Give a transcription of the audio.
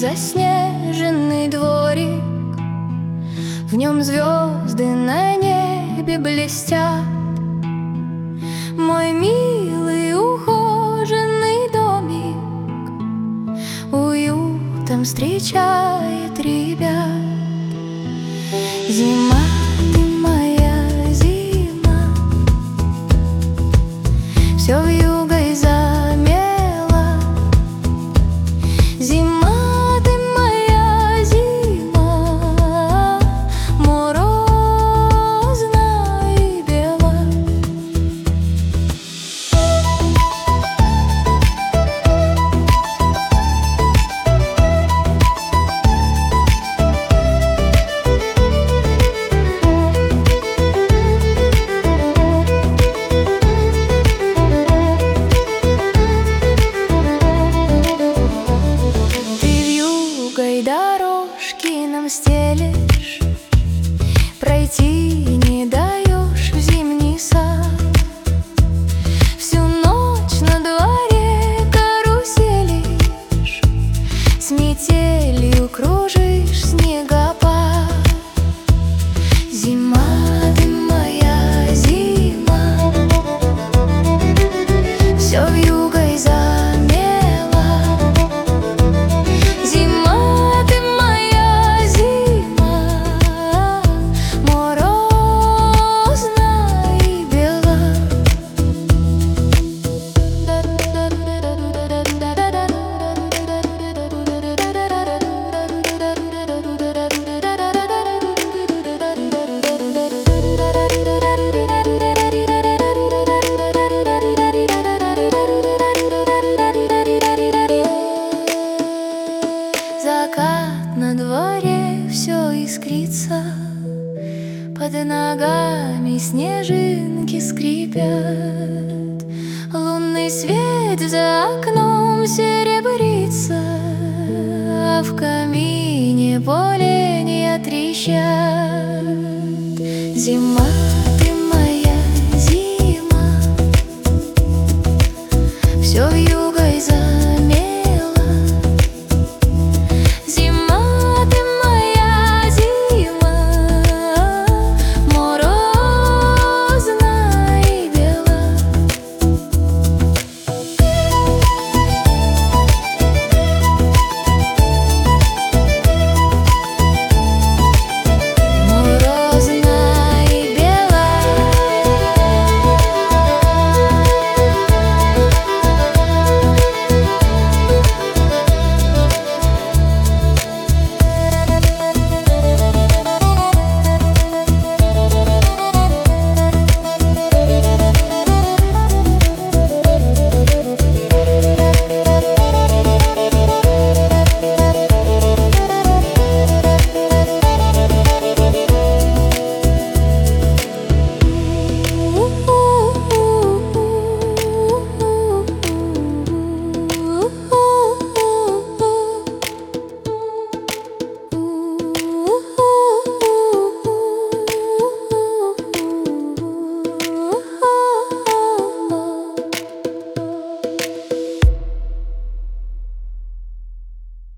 заснеженный дворик, в нем звезды на небе блестят. Мой милый ухоженный домик уютом встречает ребят. Зима, ты моя зима, все вьюгой замело. Зима, ты моя зима, морозна и бела. Дорожки нам стелишь, пройти не даешь в зимний сад. Всю ночь на дворе каруселишь, с метелью кружишь снегопад. Зима, ты моя зима, все вьюгой замело. Зима, закат на дворе, все искрится, под ногами снежинки скрипят. Лунный свет за окном серебрится, а в камине поленья трещат. Зима.